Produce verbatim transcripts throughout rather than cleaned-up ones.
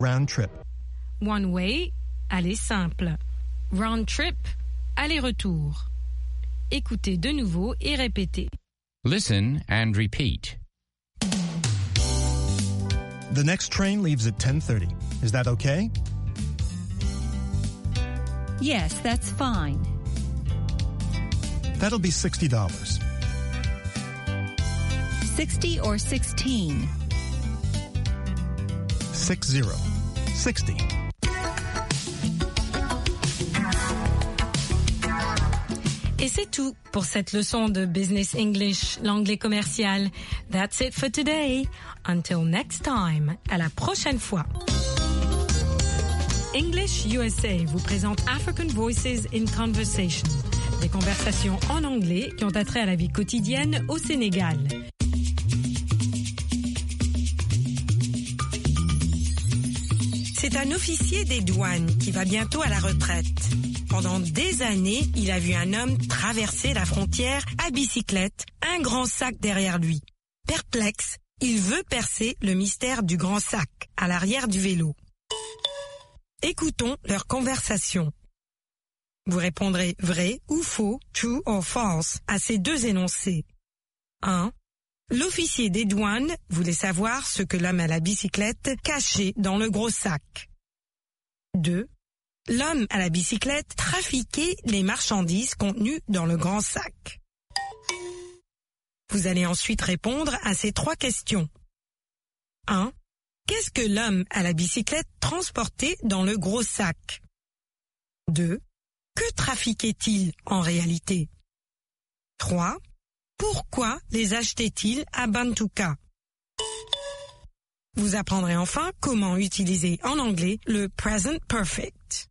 Round trip. One way, aller simple. Round trip, aller-retour. Écoutez de nouveau et répétez. Listen and repeat. The next train leaves at ten thirty. Is that okay? Yes, that's fine. That'll be sixty dollars. Sixty or sixteen? Six zero. Sixty. Et c'est tout pour cette leçon de Business English, l'anglais commercial. That's it for today. Until next time. À la prochaine fois. English U S A vous présente African Voices in Conversation. Des conversations en anglais qui ont attrait à la vie quotidienne au Sénégal. C'est un officier des douanes qui va bientôt à la retraite. Pendant des années, il a vu un homme traverser la frontière à bicyclette, un grand sac derrière lui. Perplexe, il veut percer le mystère du grand sac à l'arrière du vélo. Écoutons leur conversation. Vous répondrez vrai ou faux, true or false, à ces deux énoncés. un. L'officier des douanes voulait savoir ce que l'homme à la bicyclette cachait dans le gros sac. deux. L'homme à la bicyclette trafiquait les marchandises contenues dans le grand sac. Vous allez ensuite répondre à ces trois questions. un. Qu'est-ce que l'homme à la bicyclette transportait dans le gros sac? deux. Que trafiquait-il en réalité? trois. Pourquoi les achetait-il à Bantuka? Vous apprendrez enfin comment utiliser en anglais le present perfect.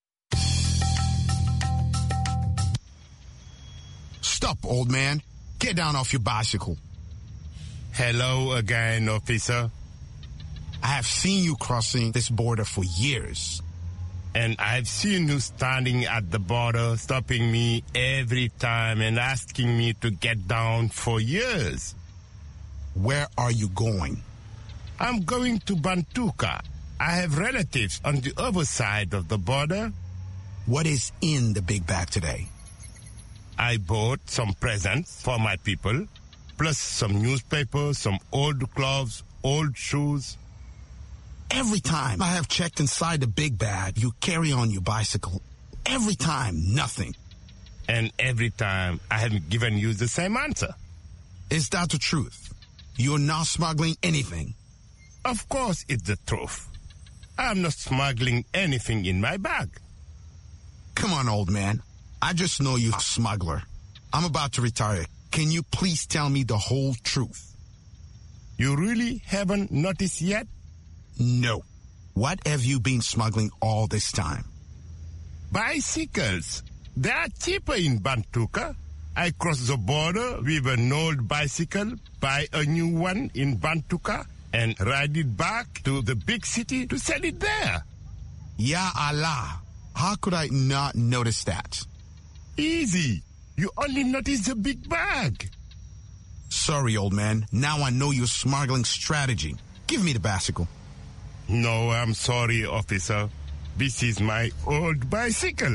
Stop, old man. Get down off your bicycle. Hello again, officer. I have seen you crossing this border for years. And I've seen you standing at the border, stopping me every time and asking me to get down for years. Where are you going? I'm going to Bantuka. I have relatives on the other side of the border. What is in the big bag today? I bought some presents for my people, plus some newspapers, some old clothes, old shoes. Every time I have checked inside the big bag, you carry on your bicycle. Every time, nothing. And every time, I have given you the same answer. Is that the truth? You're not smuggling anything? Of course it's the truth. I'm not smuggling anything in my bag. Come on, old man. I just know you're a smuggler. I'm about to retire. Can you please tell me the whole truth? You really haven't noticed yet? No. What have you been smuggling all this time? Bicycles. They are cheaper in Bantuka. I cross the border with an old bicycle, buy a new one in Bantuka, and ride it back to the big city to sell it there. Ya Allah. How could I not notice that? Easy. You only notice the big bag. Sorry, old man. Now I know your smuggling strategy. Give me the bicycle. No, I'm sorry, officer. This is my old bicycle.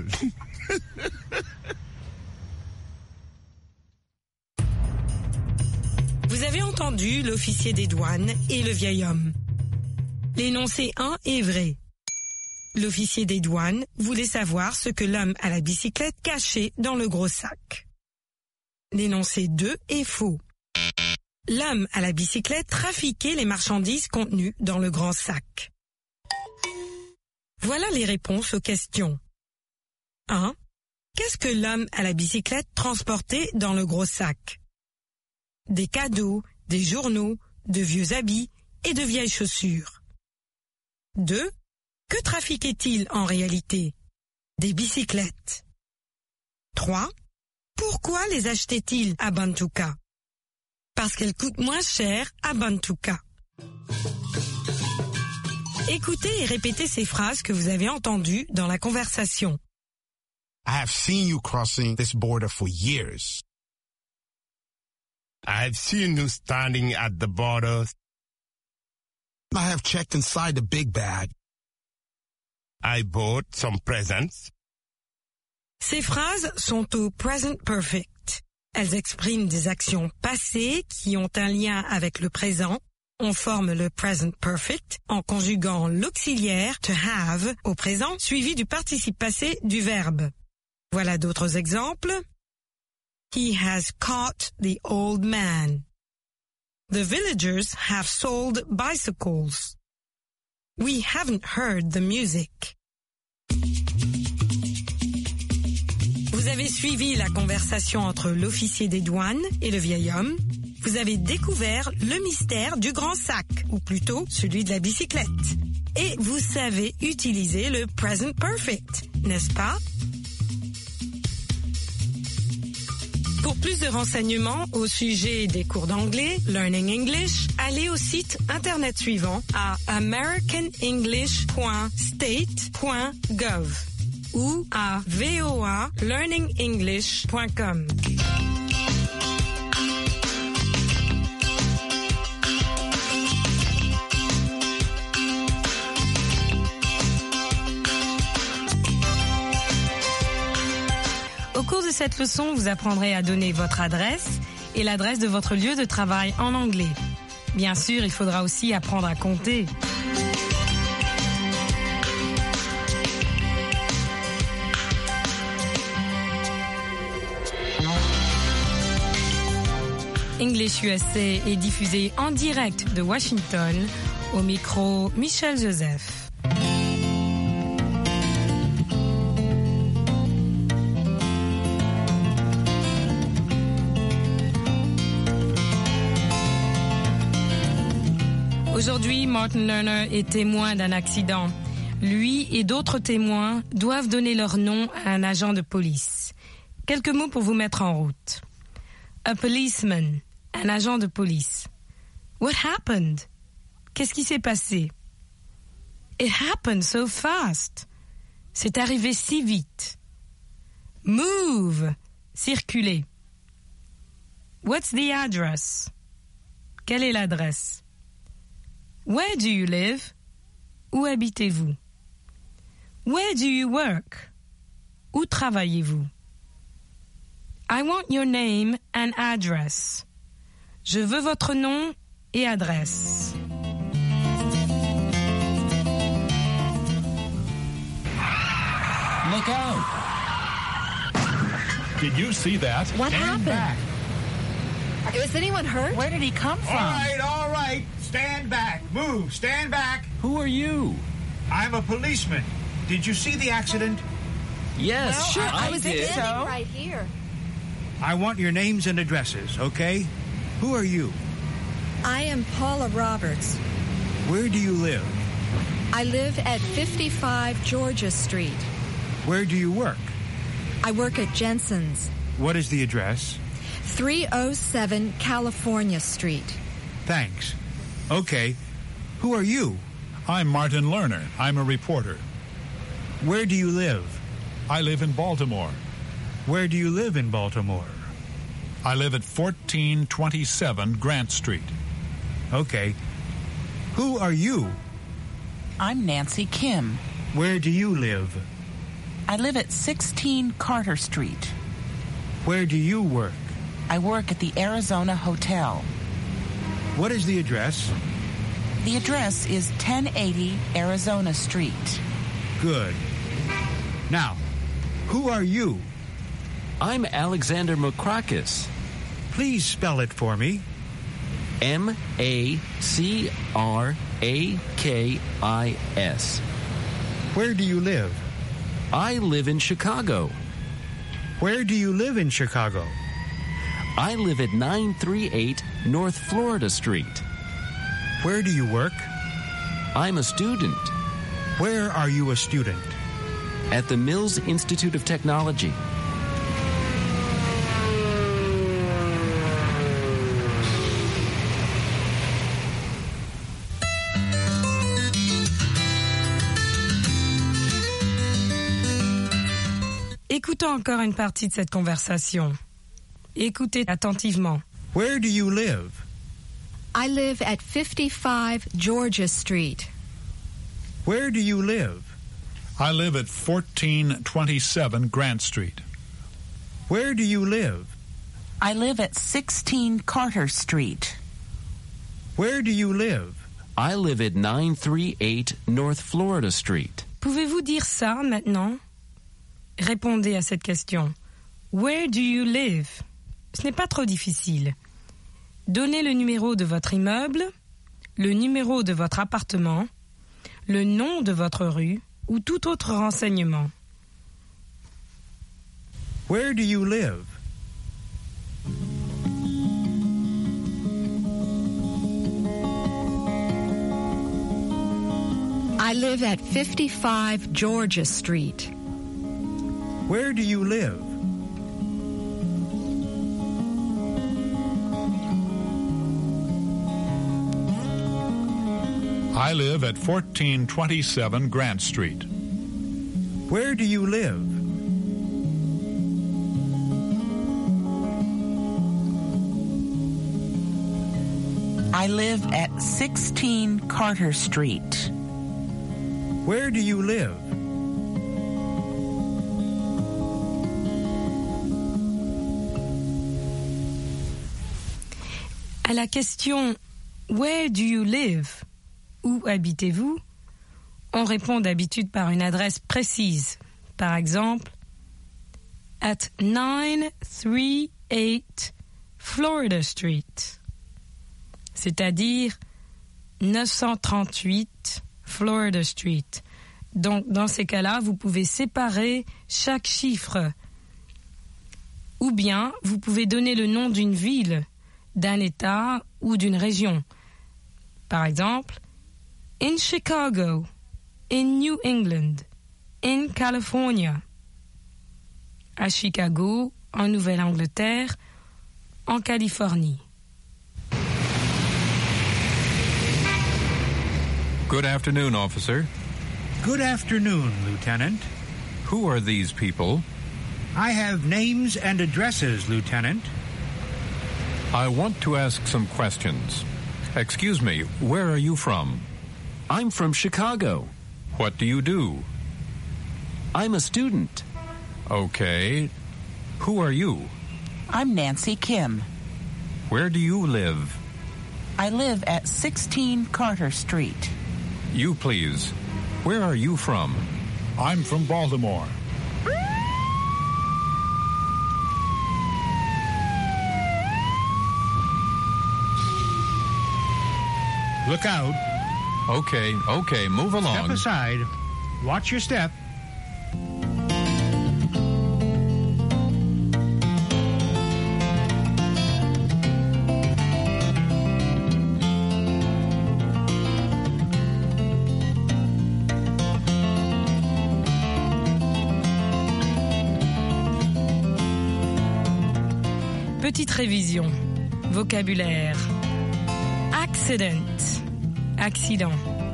Vous avez entendu l'officier des douanes et le vieil homme. L'énoncé un est vrai. L'officier des douanes voulait savoir ce que l'homme à la bicyclette cachait dans le gros sac. L'énoncé deux est faux. L'homme à la bicyclette trafiquait les marchandises contenues dans le grand sac. Voilà les réponses aux questions. un. Qu'est-ce que l'homme à la bicyclette transportait dans le gros sac? Des cadeaux, des journaux, de vieux habits et de vieilles chaussures. deux. Que trafiquait-il en réalité? Des bicyclettes. trois. Pourquoi les achetait-il à Bantuka? Parce qu'elles coûtent moins cher à Bantuka. Écoutez et répétez ces phrases que vous avez entendues dans la conversation. I have seen you crossing this border for years. I've seen you standing at the border. I have checked inside the big bag. I bought some presents. Ces phrases sont au present perfect. Elles expriment des actions passées qui ont un lien avec le présent. On forme le present perfect en conjuguant l'auxiliaire to have au présent suivi du participe passé du verbe. Voilà d'autres exemples. He has caught the old man. The villagers have sold bicycles. We haven't heard the music. Vous avez suivi la conversation entre l'officier des douanes et le vieil homme. Vous avez découvert le mystère du grand sac, ou plutôt celui de la bicyclette. Et vous savez utiliser le present perfect, n'est-ce pas? Pour plus de renseignements au sujet des cours d'anglais, Learning English, allez au site internet suivant à american english point state point gov ou à v o a learning english point com. Au cours de cette leçon, vous apprendrez à donner votre adresse et l'adresse de votre lieu de travail en anglais. Bien sûr, il faudra aussi apprendre à compter. English U S A est diffusé en direct de Washington, au micro Michel Joseph. Aujourd'hui, Martin Lerner est témoin d'un accident. Lui et d'autres témoins doivent donner leur nom à un agent de police. Quelques mots pour vous mettre en route. A policeman, un agent de police. What happened? Qu'est-ce qui s'est passé? It happened so fast. C'est arrivé si vite. Move, circuler. What's the address? Quelle est l'adresse? Where do you live? Où habitez-vous? Where do you work? Où travaillez-vous? I want your name and address. Je veux votre nom et adresse. Look out! Did you see that? What Stand happened? back. Was anyone hurt? Where did he come from? All right, all right. Stand back. Move. Stand back. Who are you? I'm a policeman. Did you see the accident? Yes, Well, sure, I, I, I was did. standing right here. I want your names and addresses, okay? Who are you? I am Paula Roberts. Where do you live? I live at fifty-five Georgia Street. Where do you work? I work at Jensen's. What is the address? three oh seven California Street. Thanks. Okay. Who are you? I'm Martin Lerner. I'm a reporter. Where do you live? I live in Baltimore. Where do you live in Baltimore? I live at fourteen twenty-seven Grant Street. Okay. Who are you? I'm Nancy Kim. Where do you live? I live at sixteen Carter Street. Where do you work? I work at the Arizona Hotel. What is the address? The address is ten eighty Arizona Street. Good. Now, who are you? I'm Alexander Makrakis. Please spell it for me. M A C R A K I S. Where do you live? I live in Chicago. Where do you live in Chicago? I live at nine thirty-eight North Florida Street. Where do you work? I'm a student. Where are you a student? At the Mills Institute of Technology. Écoutons encore une partie de cette conversation. Écoutez attentivement. Where do you live? I live at fifty-five Georgia Street. Where do you live? I live at fourteen twenty-seven Grant Street. Where do you live? I live at sixteen Carter Street. Where do you live? I live at nine thirty-eight North Florida Street. Pouvez-vous dire ça maintenant? Répondez à cette question. Where do you live? Ce n'est pas trop difficile. Donnez le numéro de votre immeuble, le numéro de votre appartement, le nom de votre rue ou tout autre renseignement. Where do you live? I live at fifty-five Georgia Street. Where do you live? I live at fourteen twenty-seven Grant Street. Where do you live? I live at sixteen Carter Street. Where do you live? À la question « Where do you live ?» Où habitez-vous? On répond d'habitude par une adresse précise. Par exemple, at nine thirty-eight Florida Street, c'est-à-dire neuf cent trente-huit Florida Street. Donc, dans ces cas-là, vous pouvez séparer chaque chiffre. Ou bien, vous pouvez donner le nom d'une ville, d'un État ou d'une région. Par exemple, in Chicago, in New England, in California. À Chicago, en Nouvelle-Angleterre, en Californie. Good afternoon, officer. Good afternoon, Lieutenant. Who are these people? I have names and addresses, Lieutenant. I want to ask some questions. Excuse me, where are you from? I'm from Chicago. What do you do? I'm a student. Okay. Who are you? I'm Nancy Kim. Where do you live? I live at sixteen Carter Street. You, please. Where are you from? I'm from Baltimore. Look out. Okay, okay, move along. Step aside. Watch your step. Petite révision. Vocabulaire. Accident. Accident.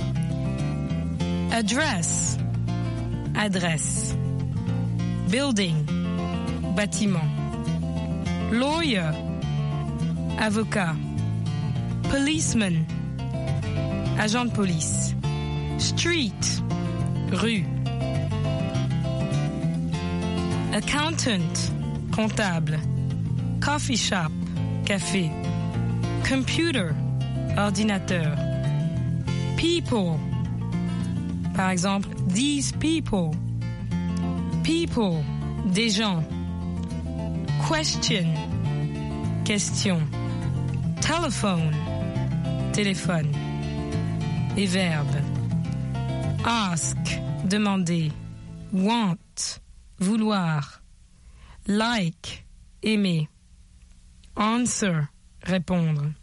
Address. Adresse. Building. Bâtiment. Lawyer. Avocat. Policeman. Agent de police. Street. Rue. Accountant. Comptable. Coffee shop. Café. Computer. Ordinateur. People. Par exemple, these people. People. Des gens. Question. Question. Telephone. Téléphone. Et verbe. Ask. Demander. Want. Vouloir. Like. Aimer. Answer. Répondre.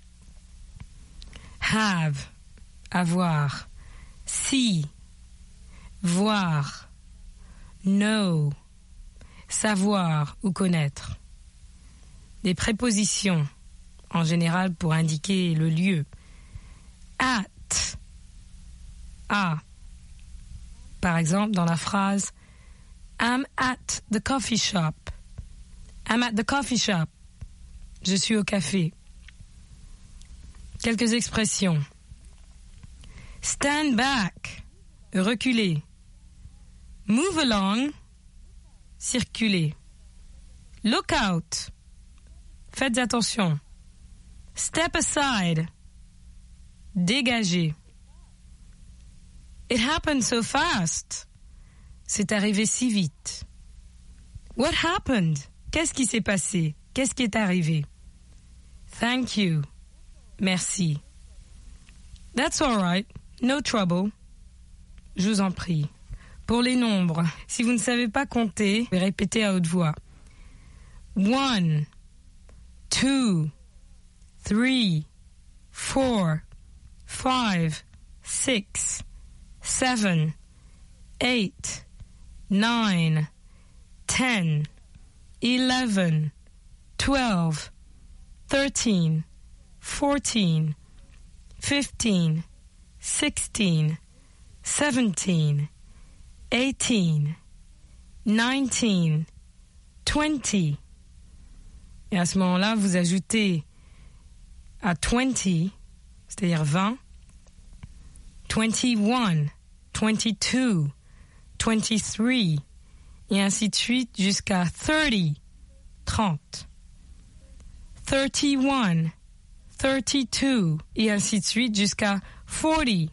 Have. Avoir. See. Voir. Know. Savoir ou connaître. Des prépositions, en général pour indiquer le lieu. At. À. Par exemple, dans la phrase I'm at the coffee shop. I'm at the coffee shop. Je suis au café. Quelques expressions. Stand back. Reculer. Move along, circulez. Look out, faites attention. Step aside, dégagez. It happened so fast. C'est arrivé si vite. What happened? Qu'est-ce qui s'est passé? Qu'est-ce qui est arrivé? Thank you. Merci. That's all right. No trouble. Je vous en prie. Pour les nombres, si vous ne savez pas compter, répétez à haute voix. One, two, three, four, five, six, seven, eight, nine, ten, eleven, twelve, thirteen, fourteen, fifteen, sixteen, seventeen, eighteen, nineteen, twenty. Et à ce moment-là, vous ajoutez à twenty, c'est-à-dire vingt, twenty-one, twenty-two, twenty-three, et ainsi de suite jusqu'à thirty, trente. thirty-one, thirty-two, et ainsi de suite jusqu'à forty,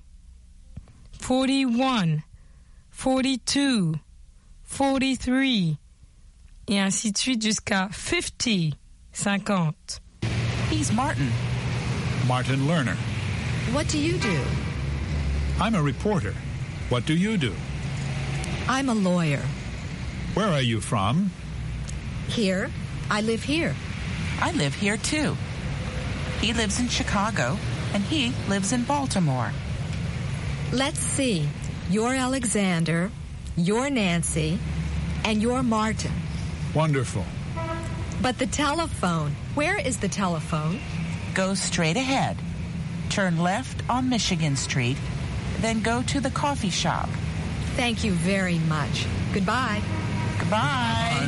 forty-one, forty-two, forty-three, et ainsi de suite jusqu'à fifty, cinquante. He's Martin. Martin Lerner. What do you do? I'm a reporter. What do you do? I'm a lawyer. Where are you from? Here. I live here. I live here too. He lives in Chicago, and he lives in Baltimore. Let's see. You're Alexander, you're Nancy, and you're Martin. Wonderful. But the telephone, where is the telephone? Go straight ahead. Turn left on Michigan Street, then go to the coffee shop. Thank you very much. Goodbye. Goodbye. Bye.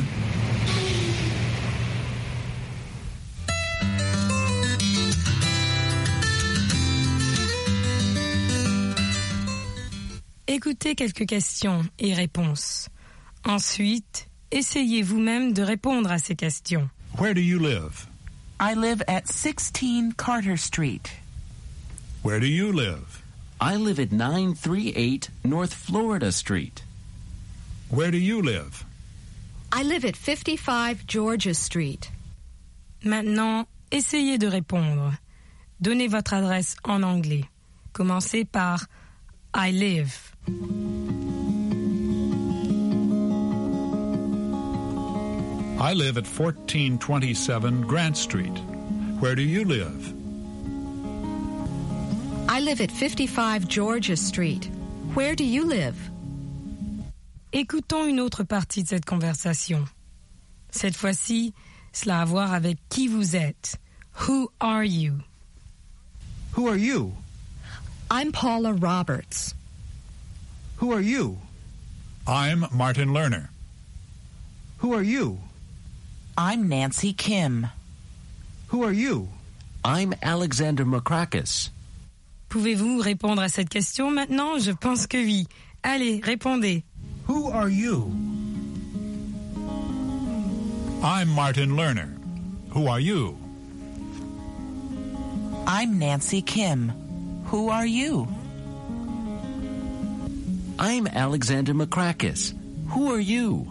Écoutez quelques questions et réponses. Ensuite, essayez vous-même de répondre à ces questions. Where do you live? I live at sixteen Carter Street. Where do you live? I live at nine thirty-eight North Florida Street. Where do you live? I live at fifty-five Georgia Street. Maintenant, essayez de répondre. Donnez votre adresse en anglais. Commencez par I live. I live at fourteen twenty-seven Grant Street. Where do you live? I live at fifty-five Georgia Street. Where do you live? Écoutons une autre partie de cette conversation. Cette fois-ci, cela a à voir avec qui vous êtes. Who are you? Who are you? I'm Paula Roberts. Who are you? I'm Martin Lerner. Who are you? I'm Nancy Kim. Who are you? I'm Alexander Makrakis. Pouvez-vous répondre à cette question maintenant? Je pense que oui. Allez, répondez. Who are you? I'm Martin Lerner. Who are you? I'm Nancy Kim. Who are you? I'm Alexander Makrakis. Who are you?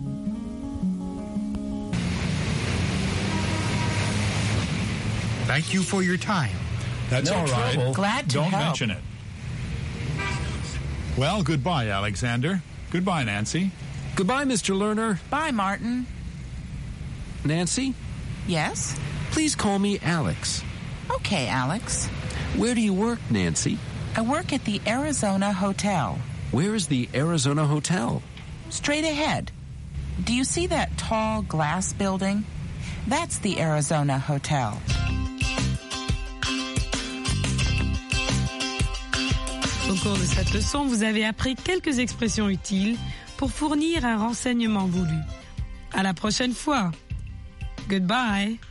Thank you for your time. That's No all right. trouble. Glad to Don't help. mention it. Well, goodbye, Alexander. Goodbye, Nancy. Goodbye, Mister Lerner. Bye, Martin. Nancy, Yes? please call me Alex. Okay, Alex. Where do you work, Nancy? I work at the Arizona Hotel. Where is the Arizona Hotel? Straight ahead. Do you see that tall glass building? That's the Arizona Hotel. Au cours de cette leçon, vous avez appris quelques expressions utiles pour fournir un renseignement voulu. À la prochaine fois. Goodbye.